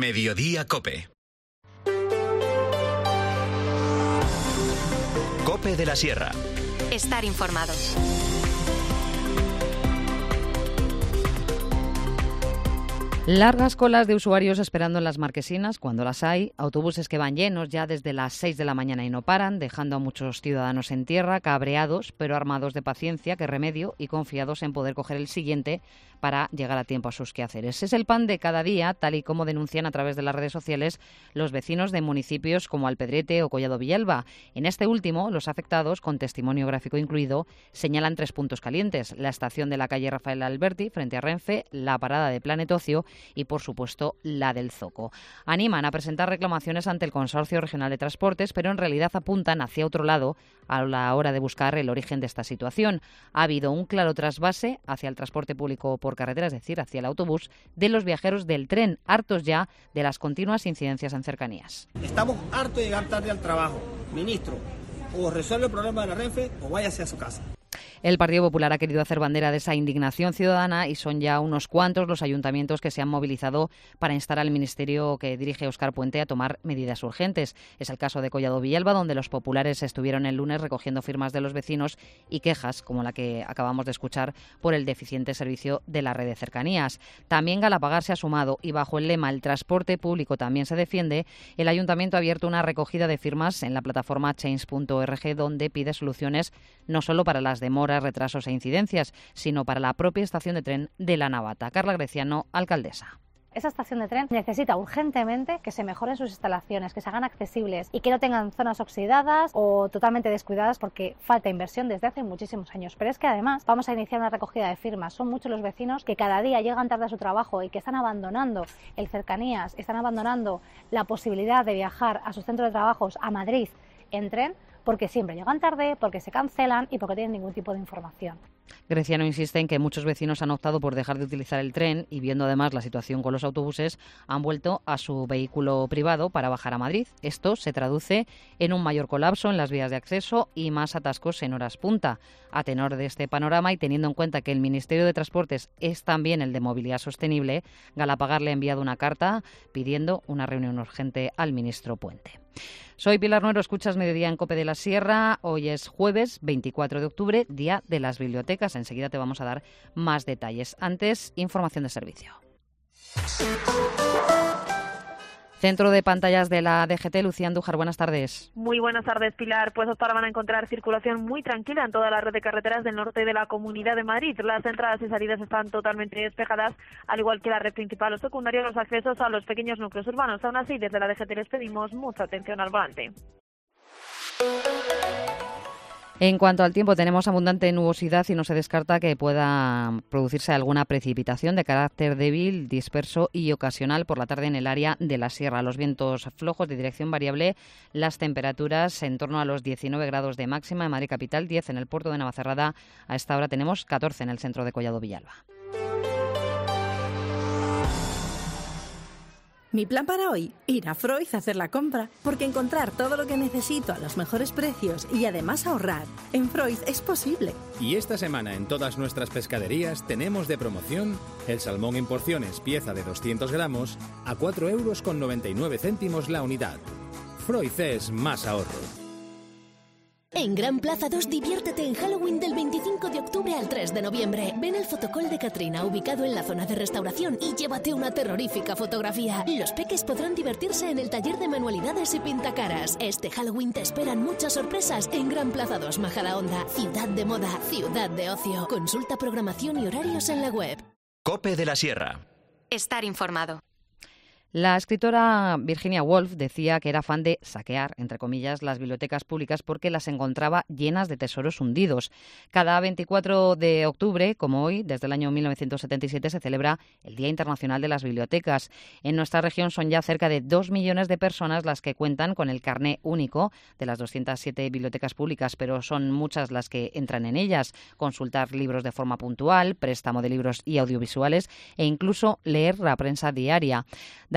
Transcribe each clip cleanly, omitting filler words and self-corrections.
Mediodía Cope. Cope de la Sierra. Estar informados. Largas colas de usuarios esperando en las marquesinas, cuando las hay, autobuses que van llenos ya desde las 6 de la mañana y no paran, dejando a muchos ciudadanos en tierra, cabreados, pero armados de paciencia, que remedio, y confiados en poder coger el siguiente para llegar a tiempo a sus quehaceres. Es el pan de cada día, tal y como denuncian a través de las redes sociales los vecinos de municipios como Alpedrete o Collado Villalba. En este último, los afectados, con testimonio gráfico incluido, señalan 3 puntos calientes: la estación de la calle Rafael Alberti, frente a Renfe, la parada de Planet Ocio y, por supuesto, la del Zoco. Animan a presentar reclamaciones ante el Consorcio Regional de Transportes, pero en realidad apuntan hacia otro lado a la hora de buscar el origen de esta situación. Ha habido un claro trasvase hacia el transporte público por carretera, es decir, hacia el autobús, de los viajeros del tren, hartos ya de las continuas incidencias en cercanías. Estamos hartos de llegar tarde al trabajo. Ministro, o resuelve el problema de la Renfe o váyase a su casa. El Partido Popular ha querido hacer bandera de esa indignación ciudadana y son ya unos cuantos los ayuntamientos que se han movilizado para instar al ministerio que dirige Óscar Puente a tomar medidas urgentes. Es el caso de Collado Villalba, donde los populares estuvieron el lunes recogiendo firmas de los vecinos y quejas, como la que acabamos de escuchar, por el deficiente servicio de la red de cercanías. También Galapagar se ha sumado y, bajo el lema "El transporte público también se defiende", el ayuntamiento ha abierto una recogida de firmas en la plataforma change.org, donde pide soluciones no solo para las demoras, retrasos e incidencias, sino para la propia estación de tren de La Navata. Carla Greciano, alcaldesa. Esa estación de tren necesita urgentemente que se mejoren sus instalaciones, que se hagan accesibles y que no tengan zonas oxidadas o totalmente descuidadas, porque falta inversión desde hace muchísimos años. Pero es que además vamos a iniciar una recogida de firmas. Son muchos los vecinos que cada día llegan tarde a su trabajo y que están abandonando el cercanías, están abandonando la posibilidad de viajar a sus centros de trabajos a Madrid en tren, porque siempre llegan tarde, porque se cancelan y porque no tienen ningún tipo de información. Greciano insiste en que muchos vecinos han optado por dejar de utilizar el tren y, viendo además la situación con los autobuses, han vuelto a su vehículo privado para bajar a Madrid. Esto se traduce en un mayor colapso en las vías de acceso y más atascos en horas punta. A tenor de este panorama y teniendo en cuenta que el Ministerio de Transportes es también el de Movilidad Sostenible, Galapagar le ha enviado una carta pidiendo una reunión urgente al ministro Puente. Soy Pilar Nuero, escuchas Mediodía en Cope de la Sierra. Hoy es jueves 24 de octubre, Día de las Bibliotecas. Enseguida te vamos a dar más detalles. Antes, información de servicio. Centro de pantallas de la DGT, Lucía Andújar, buenas tardes. Muy buenas tardes, Pilar. Pues hasta ahora van a encontrar circulación muy tranquila en toda la red de carreteras del norte de la Comunidad de Madrid. Las entradas y salidas están totalmente despejadas, al igual que la red principal o secundaria, los accesos a los pequeños núcleos urbanos. Aún así, desde la DGT les pedimos mucha atención al volante. En cuanto al tiempo, tenemos abundante nubosidad y no se descarta que pueda producirse alguna precipitación de carácter débil, disperso y ocasional por la tarde en el área de la sierra. Los vientos flojos de dirección variable, las temperaturas en torno a los 19 grados de máxima en Madrid capital, 10 en el puerto de Navacerrada. A esta hora tenemos 14 en el centro de Collado Villalba. Mi plan para hoy, ir a Freud a hacer la compra, porque encontrar todo lo que necesito a los mejores precios y además ahorrar, en Freud es posible. Y esta semana en todas nuestras pescaderías tenemos de promoción el salmón en porciones, pieza de 200 gramos, a 4,99 € la unidad. Freud es más ahorro. En Gran Plaza 2 diviértete en Halloween del 25 de octubre al 3 de noviembre. Ven al fotocall de Katrina, ubicado en la zona de restauración, y llévate una terrorífica fotografía. Los peques podrán divertirse en el taller de manualidades y pintacaras. Este Halloween te esperan muchas sorpresas en Gran Plaza 2, Majadahonda. Ciudad de moda, ciudad de ocio. Consulta programación y horarios en la web. Cope de la Sierra. Estar informado. La escritora Virginia Woolf decía que era fan de saquear, entre comillas, las bibliotecas públicas porque las encontraba llenas de tesoros hundidos. Cada 24 de octubre, como hoy, desde el año 1977, se celebra el Día Internacional de las Bibliotecas. En nuestra región son ya cerca de 2 millones de personas las que cuentan con el carné único de las 207 bibliotecas públicas, pero son muchas las que entran en ellas. Consultar libros de forma puntual, préstamo de libros y audiovisuales e incluso leer la prensa diaria. Darío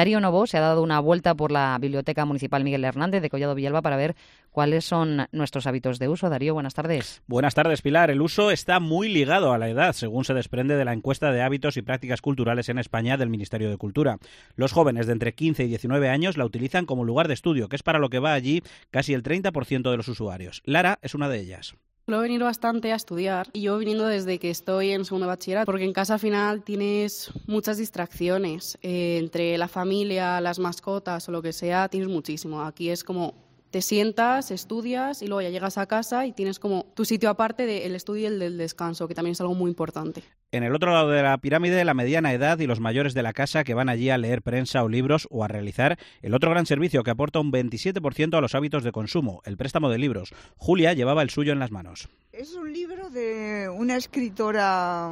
Darío Novo se ha dado una vuelta por la Biblioteca Municipal Miguel Hernández de Collado Villalba para ver cuáles son nuestros hábitos de uso. Darío, buenas tardes. Buenas tardes, Pilar. El uso está muy ligado a la edad, según se desprende de la encuesta de hábitos y prácticas culturales en España del Ministerio de Cultura. Los jóvenes de entre 15 y 19 años la utilizan como lugar de estudio, que es para lo que va allí casi el 30% de los usuarios. Lara es una de ellas. Suelo venir bastante a estudiar y yo viniendo desde que estoy en segundo de bachillerato, porque en casa al final tienes muchas distracciones, entre la familia, las mascotas o lo que sea, tienes muchísimo. Aquí es como te sientas, estudias y luego ya llegas a casa y tienes como tu sitio aparte del estudio y el del descanso, que también es algo muy importante. En el otro lado de la pirámide, la mediana edad y los mayores de la casa que van allí a leer prensa o libros o a realizar el otro gran servicio que aporta un 27% a los hábitos de consumo, el préstamo de libros. Julia llevaba el suyo en las manos. Es un libro de una escritora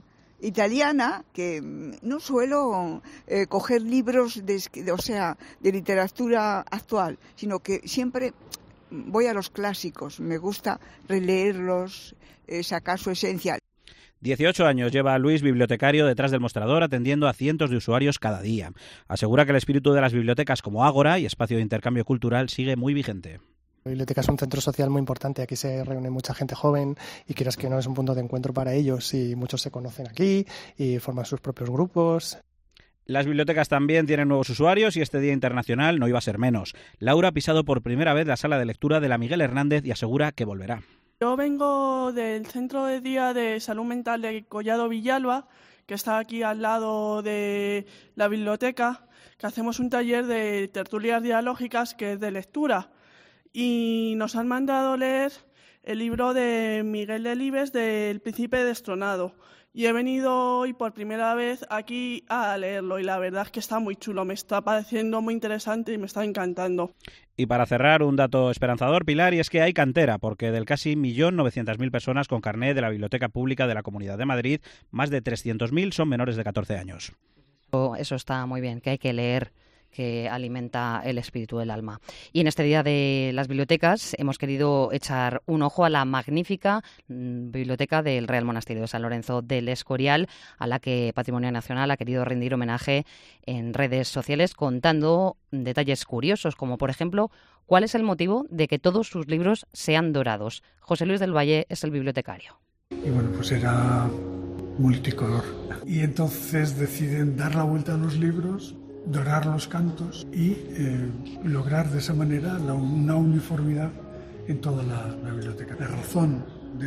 italiana que no suelo coger libros de literatura actual, sino que siempre voy a los clásicos. Me gusta releerlos, sacar su esencia. 18 años lleva Luis, bibliotecario, detrás del mostrador, atendiendo a cientos de usuarios cada día. Asegura que el espíritu de las bibliotecas como ágora y espacio de intercambio cultural sigue muy vigente. La biblioteca es un centro social muy importante, aquí se reúne mucha gente joven y quieras que no es un punto de encuentro para ellos y muchos se conocen aquí y forman sus propios grupos. Las bibliotecas también tienen nuevos usuarios y este Día Internacional no iba a ser menos. Laura ha pisado por primera vez la sala de lectura de la Miguel Hernández y asegura que volverá. Yo vengo del Centro de Día de Salud Mental de Collado Villalba, que está aquí al lado de la biblioteca, que hacemos un taller de tertulias dialógicas que es de lectura. Y nos han mandado leer el libro de Miguel Delibes del Príncipe Destronado. Y he venido hoy por primera vez aquí a leerlo y la verdad es que está muy chulo, me está pareciendo muy interesante y me está encantando. Y para cerrar, un dato esperanzador, Pilar, y es que hay cantera, porque del casi 1.900.000 personas con carné de la Biblioteca Pública de la Comunidad de Madrid, más de 300.000 son menores de 14 años. Eso está muy bien, que hay que leer, que alimenta el espíritu del alma. Y en este Día de las Bibliotecas hemos querido echar un ojo a la magnífica biblioteca del Real Monasterio de San Lorenzo del Escorial, a la que Patrimonio Nacional ha querido rendir homenaje en redes sociales contando detalles curiosos, como por ejemplo, cuál es el motivo de que todos sus libros sean dorados. José Luis del Valle es el bibliotecario. Y bueno, pues era multicolor. Y entonces deciden dar la vuelta a los libros, dorar los cantos y lograr de esa manera una uniformidad en toda la biblioteca. La razón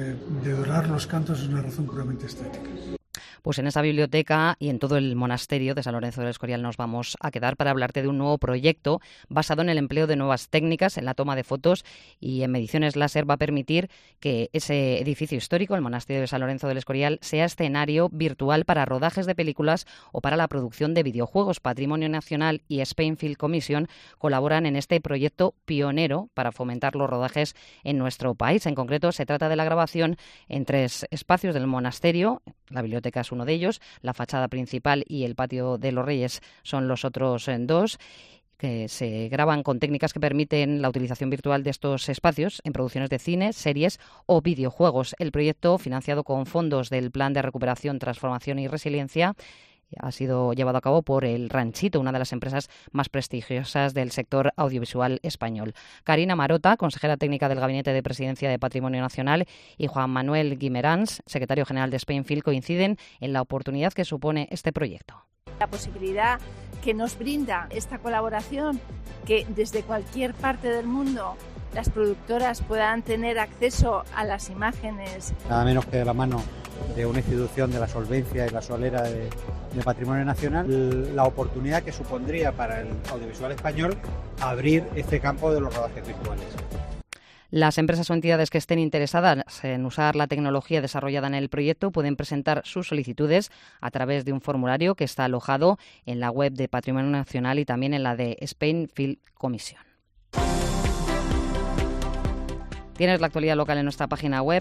de dorar los cantos es una razón puramente estética. Pues en esa biblioteca y en todo el monasterio de San Lorenzo del Escorial nos vamos a quedar para hablarte de un nuevo proyecto basado en el empleo de nuevas técnicas en la toma de fotos y en mediciones láser. Va a permitir que ese edificio histórico, el monasterio de San Lorenzo del Escorial, sea escenario virtual para rodajes de películas o para la producción de videojuegos. Patrimonio Nacional y Spain Film Commission colaboran en este proyecto pionero para fomentar los rodajes en nuestro país. En concreto, se trata de la grabación en 3 espacios del monasterio. La biblioteca es uno de ellos, la fachada principal y el patio de los Reyes son los otros 2, que se graban con técnicas que permiten la utilización virtual de estos espacios en producciones de cine, series o videojuegos. El proyecto, financiado con fondos del Plan de Recuperación, Transformación y Resiliencia, ha sido llevado a cabo por El Ranchito, una de las empresas más prestigiosas del sector audiovisual español. Karina Marota, consejera técnica del Gabinete de Presidencia de Patrimonio Nacional, y Juan Manuel Guimerans, secretario general de Spain Film, coinciden en la oportunidad que supone este proyecto. La posibilidad que nos brinda esta colaboración, que desde cualquier parte del mundo las productoras puedan tener acceso a las imágenes. Nada menos que de la mano de una institución de la solvencia y la solera de Patrimonio Nacional, la oportunidad que supondría para el audiovisual español abrir este campo de los rodajes virtuales. Las empresas o entidades que estén interesadas en usar la tecnología desarrollada en el proyecto pueden presentar sus solicitudes a través de un formulario que está alojado en la web de Patrimonio Nacional y también en la de Spain Film Commission. Tienes la actualidad local en nuestra página web,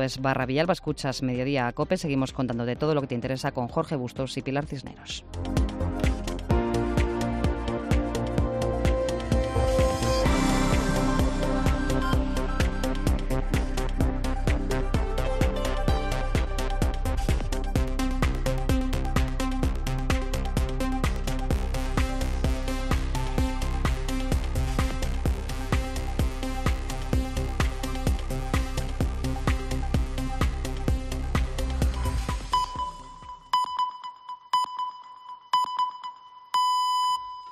cope.es/Villalba. Escuchas Mediodía a Cope. Seguimos contando de todo lo que te interesa con Jorge Bustos y Pilar Cisneros.